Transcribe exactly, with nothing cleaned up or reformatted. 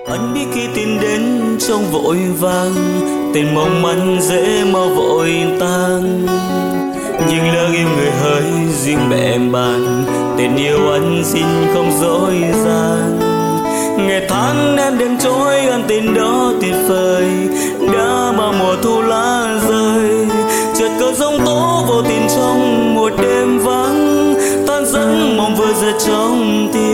Anh biết khi tin đến trong vội vàng, tình mong manh dễ mau vội tan. Nhưng lỡ yêu người hỡi riêng mẹ em bàn, tình yêu anh xin không dối gian. Ngày tháng em đêm trôi ân tình đó tuyệt vời, đã bao mùa thu lá rơi. Chợt cơn giông tố vô tình trong một đêm vắng, tan dẫn mong vừa giật trong tim.